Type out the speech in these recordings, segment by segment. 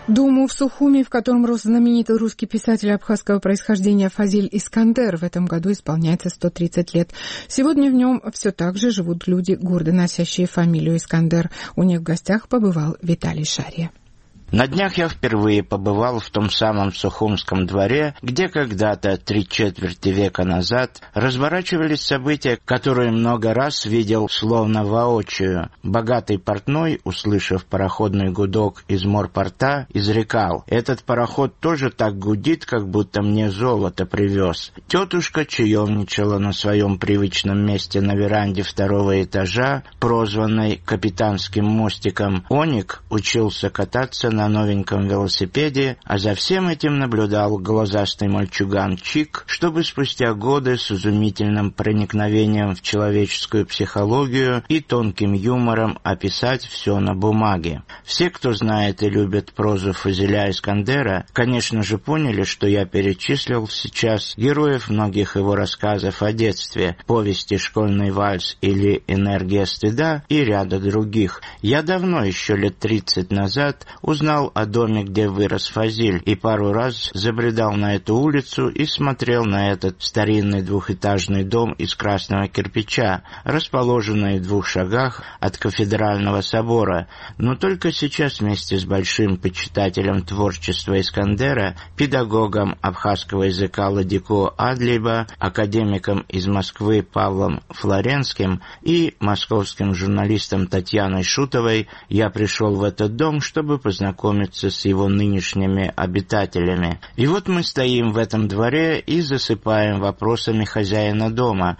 Дому в Сухуми, в котором рос знаменитый русский писатель абхазского происхождения Фазиль Искандер, в этом году исполняется 130 лет. Сегодня в нем все так же живут люди, гордо носящие фамилию Искандер. У них в гостях побывал Виталий Шария. На днях я впервые побывал в том самом Сухумском дворе, где когда-то 3/4 века назад разворачивались события, которые много раз видел словно воочию. Богатый портной, услышав пароходный гудок из морпорта, изрекал: «Этот пароход тоже так гудит, как будто мне золото привез». Тетушка чаевничала на своем привычном месте на веранде 2-го этажа, прозванной Капитанским мостиком. Оник учился кататься на новеньком велосипеде, а за всем этим наблюдал глазастый мальчуган Чик, чтобы спустя годы с изумительным проникновением в человеческую психологию и тонким юмором описать все на бумаге. Все, кто знает и любит прозу Фазиля Искандера, конечно же поняли, что я перечислил сейчас героев многих его рассказов о детстве, повести «Школьный вальс» или «Энергия стыда» и ряда других. Я давно, еще лет 30 назад, узнал о доме, где вырос Фазиль, и пару раз забредал на эту улицу и смотрел на этот старинный 2-этажный дом из красного кирпича, расположенный в 2 шагах от кафедрального собора. Но только сейчас вместе с большим почитателем творчества Искандера, педагогом абхазского языка Ладико Адлиба, академиком из Москвы Павлом Флоренским и московским журналистом Татьяной Шутовой я пришел в этот дом, чтобы познакомиться с его нынешними обитателями. И вот мы стоим в этом дворе и засыпаем вопросами хозяина дома,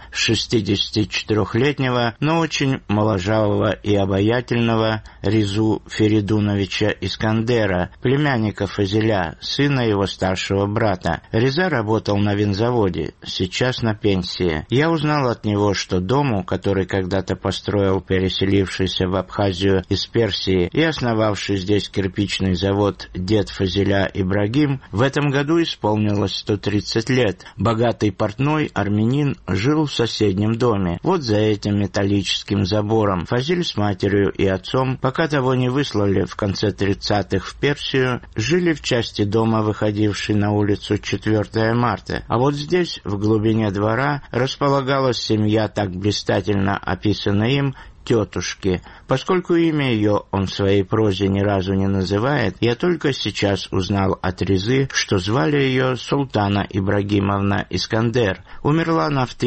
64-летнего, но очень моложавого и обаятельного Резу Феридуновича Искандера, племянника Фазиля, сына его старшего брата. Реза работал на винзаводе, сейчас на пенсии. Я узнал от него, что дому, который когда-то построил переселившийся в Абхазию из Персии и основавший здесь кирпичный завод дед Фазиля Ибрагим, в этом году исполнилось 130 лет. Богатый портной армянин жил в соседнем доме, вот за этим металлическим забором. Фазиль с матерью и отцом, пока того не выслали в конце 30-х в Персию, жили в части дома, выходившей на улицу 4 марта. А вот здесь, в глубине двора, располагалась семья, так блистательно описанная им, тетушки. Поскольку имя ее он в своей прозе ни разу не называет, я только сейчас узнал от Резы, что звали ее Султана Ибрагимовна Искандер. Умерла она в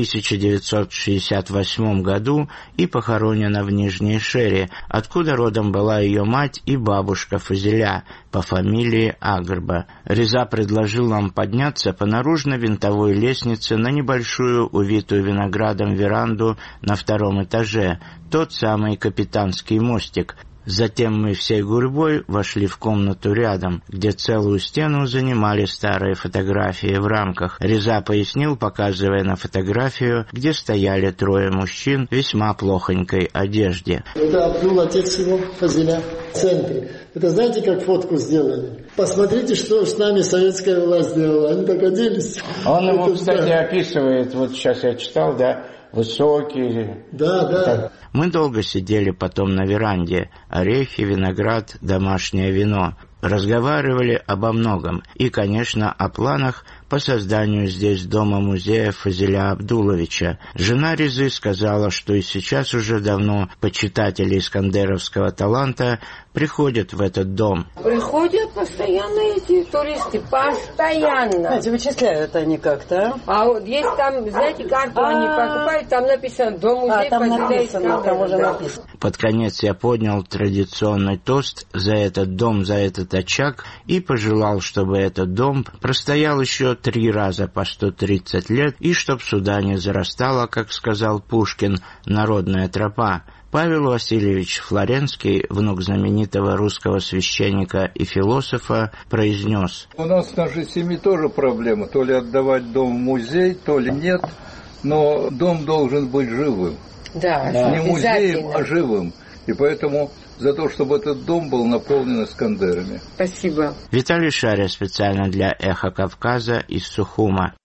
1968 году и похоронена в Нижней Шере, откуда родом была ее мать и бабушка Фазиля по фамилии Агрба. Реза предложил нам подняться по наружной винтовой лестнице на небольшую, увитую виноградом веранду на 2-м этаже, тот самый Капитанский мостик. Затем мы всей гурьбой вошли в комнату рядом, где целую стену занимали старые фотографии в рамках. Реза пояснил, показывая на фотографию, где стояли 3 мужчин в весьма плохонькой одежде. Это Абдул, отец его, Фазиля, в центре. Это знаете, как фотку сделали? Посмотрите, что с нами советская власть сделала. Они так оделись. Он его, кстати, описывает, вот сейчас я читал, да, высокий. Да. Мы долго сидели потом на веранде. Орехи, виноград, домашнее вино. Разговаривали обо многом. И, конечно, о планах по созданию здесь дома-музея Фазиля Абдуловича. Жена Резы сказала, что и сейчас уже давно почитатели искандеровского таланта приходят в этот дом. Приходят постоянно эти туристы, постоянно. Знаете, вычисляют они как-то, а вот есть там, знаете, карту они покупают, там написано «Дом-музей Фазиля Искандера». Там уже написано. Под конец я поднял традиционный тост за этот дом, за этот очаг и пожелал, чтобы этот дом простоял еще 3 раза по 130 лет и чтоб сюда не зарастала, как сказал Пушкин, народная тропа. Павел Васильевич Флоренский, внук знаменитого русского священника и философа, произнес: «У нас в нашей семье тоже проблема, то ли отдавать дом в музей, то ли нет, но дом должен быть живым». Да, не музеем, а живым. И поэтому за то, чтобы этот дом был наполнен Искандерами. Спасибо. Виталий Шария специально для «Эхо Кавказа» из Сухума.